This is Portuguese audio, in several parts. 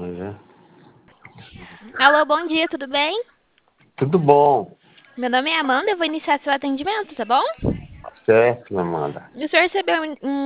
Alô, bom dia, tudo bem? Tudo bom. Meu nome é Amanda, eu vou iniciar seu atendimento, tá bom? Certo, Amanda. E o senhor recebeu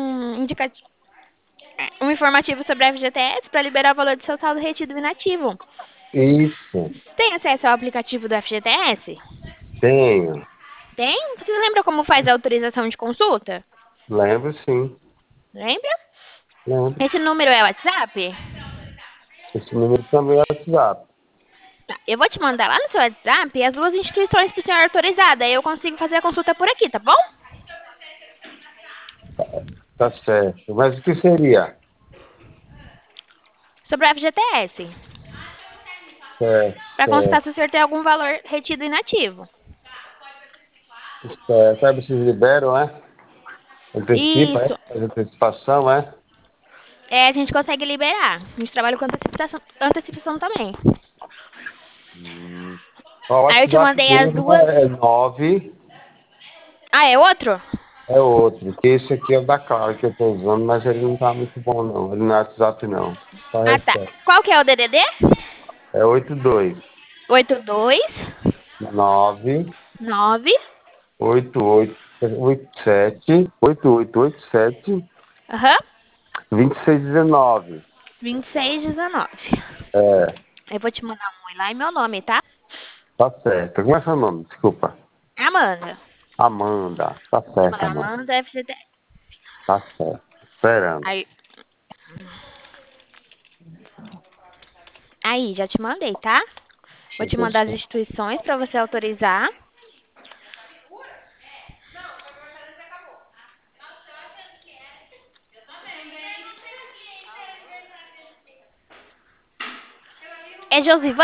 um informativo sobre a FGTS para liberar o valor do seu saldo retido inativo. Isso, Tem acesso ao aplicativo do FGTS? tenho. Tem? Você lembra como faz a autorização de consulta? Lembro sim. Lembra? Lembro. Esse número é o WhatsApp? Esse número também é WhatsApp. Tá, eu vou te mandar lá no seu WhatsApp as duas instituições para o senhor autorizar, aí eu consigo fazer a consulta por aqui, tá bom? Tá certo. Mas o que seria? Sobre o FGTS. Certo, Para consultar certo, se o senhor tem algum valor retido inativo. certo. Aí vocês liberam, é? Antecipa, é? Isso. Faz antecipação, é? É, a gente consegue liberar. A gente trabalha com antecipação também. Ó, o Aí eu te WhatsApp mandei as mesmo duas. é 9, Ah, é outro? é outro. Que esse aqui é o da Clara que eu tô usando, mas ele não tá muito bom não. Ele não é WhatsApp não. Só Ah, tá. recebe. Qual que é o DDD? É 82 82 9 9 8887 aham, 2619. 2619. É, Eu vou te mandar um oi lá e meu nome, tá? tá certo. Como é seu nome? Desculpa. Amanda. Amanda. Tá certo, Amanda. Amanda FGT. Tá certo. Esperando. Aí, aí, já te mandei, tá? Deixa Vou eu te ver mandar as se... instituições pra você autorizar. É Josivan?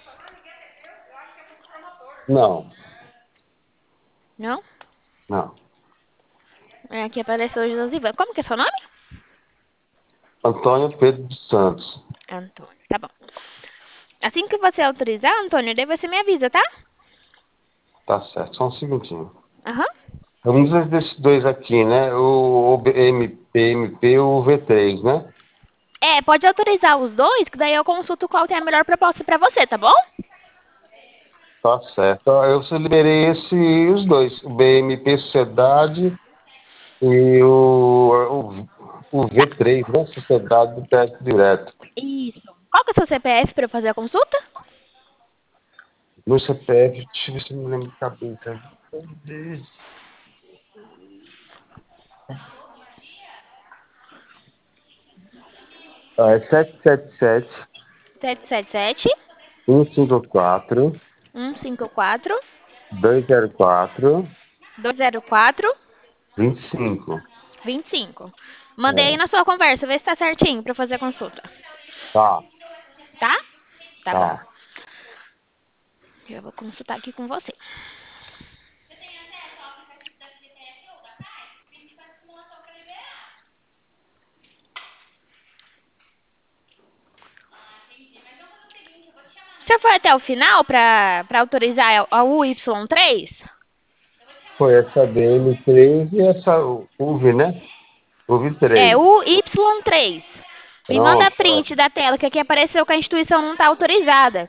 Não, Não? não. É, aqui apareceu Josivan. Como que é seu nome? Antônio Pedro dos Santos. Antônio. Tá bom. Assim que você autorizar, Antônio, daí você me avisa, tá? Tá certo. Só um segundinho. Aham. Vamos ver desses dois aqui, né? O MP e o V3, né? É, pode autorizar os dois, que daí eu consulto qual tem a melhor proposta pra você, tá bom? Tá certo. Ó, eu só liberei os dois. O BMP Sociedade e o Tá. V3, né? Sociedade do Crédito Direto. Isso. Qual que é o seu CPF pra eu fazer a consulta? Meu CPF, deixa eu ver se eu me lembro de cabeça. Meu Deus. É 777 777 154 154 204 204 25. 25. Mandei aí É, na sua conversa, vê se tá certinho pra eu fazer a consulta. tá, Tá? Tá bom. tá. Eu vou consultar aqui com você. O senhor foi até o final pra autorizar a UY3? Foi essa BM3 e essa UV, né? UV É, 3. UY3. Me manda Pronto. print da tela, que aqui apareceu que a instituição não tá autorizada.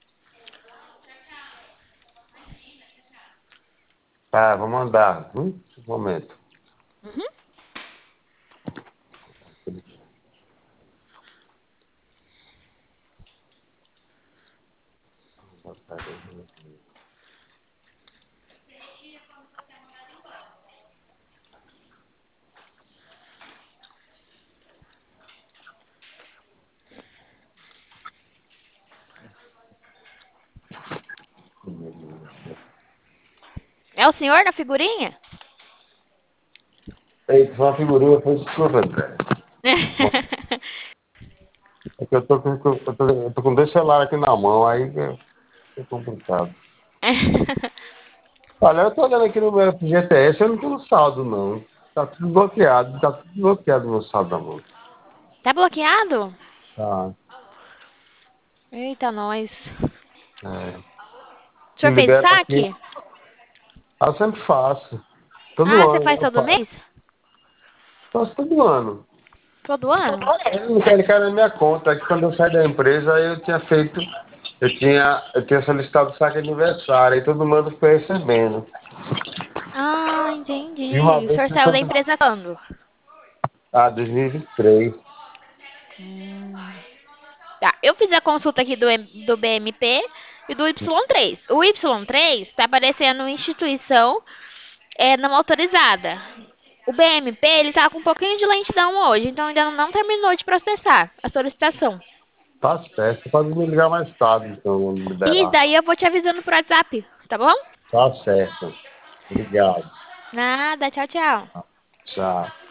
Tá, vou mandar. Um momento. Uhum. É o senhor na figurinha? Eita, foi uma figurinha, foi desculpa, André. É que eu tô com dois celulares aqui na mão, aí é complicado. Olha, eu tô olhando aqui no meu GTS, eu não tô no saldo, não. Tá tudo bloqueado no saldo da mão. Tá bloqueado? Tá, Eita, nós. é. O Se senhor fez o libera aqui. saque? Eu sempre faço. Todo Ah, você ano faz eu todo faço. mês? Faço todo ano. Todo ano? Ele quer na minha conta. É que quando eu saí da empresa, eu tinha feito. Eu tinha solicitado o saque de aniversário e todo mundo foi recebendo. Ah, E uma entendi. O vez senhor foi saiu da todo. empresa quando? 2023. Hum. Tá, eu fiz a consulta aqui do BMP e do Y3. O Y3 está aparecendo instituição não autorizada. O BMP, ele tá com um pouquinho de lentidão hoje, então ainda não terminou de processar a solicitação. Tá certo. Você pode me ligar mais tarde, então, vamos me E liberar. daí eu vou te avisando por WhatsApp, tá bom? Tá certo. Obrigado. Nada, tchau, tchau. Tchau.